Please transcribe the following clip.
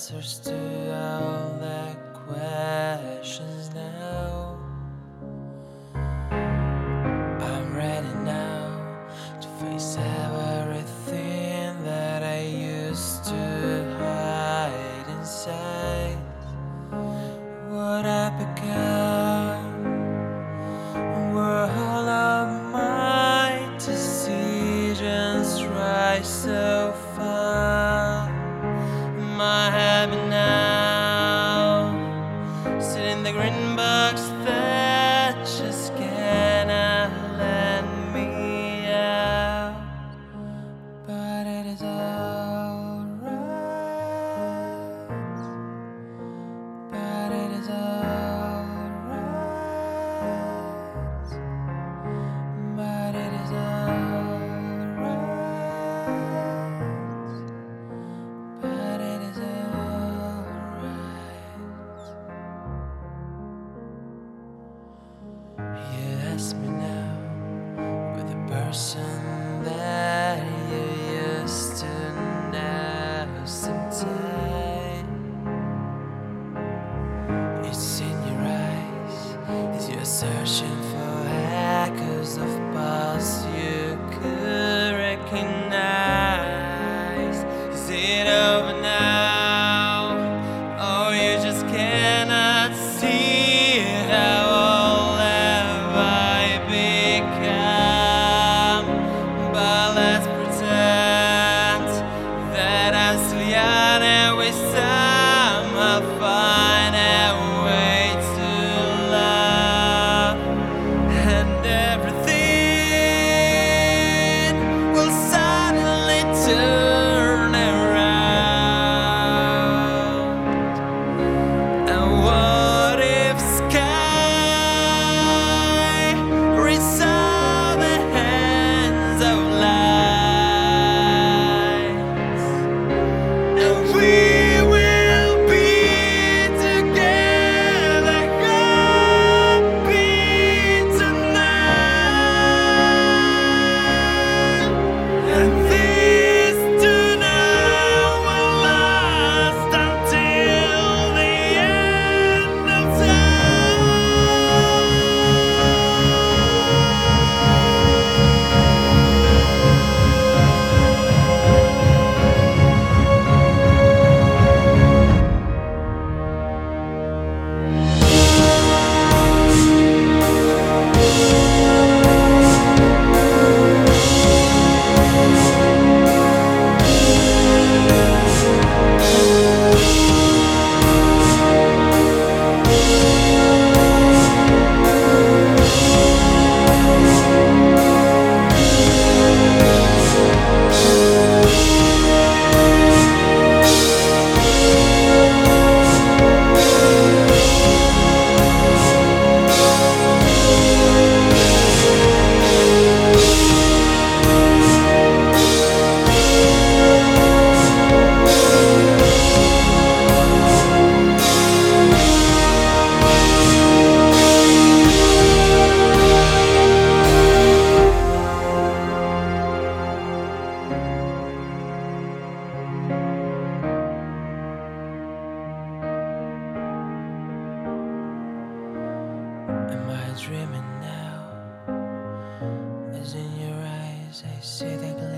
answers to all the questions now. I'm ready now to face everything that I used to hide inside. What I become, were all of my decisions right so far? Am I happy now? Sit in the green box that just cannot let me out. But it is alright. But it is alright. But it is alright. But it is alright. You ask me now, with the person that you used to know sometime. It's in your eyes as you're searching for echoes of past you could recognize. Is it over now? Or you just cannot see how all have I become? But let's pretend that I'm still young and we somehow find a way to love, and everything will suddenly turn around. And what if sky resolve the hands of light, and we will be together happy tonight, and this tonight will last until the end of Am I dreaming now? As in your eyes I see the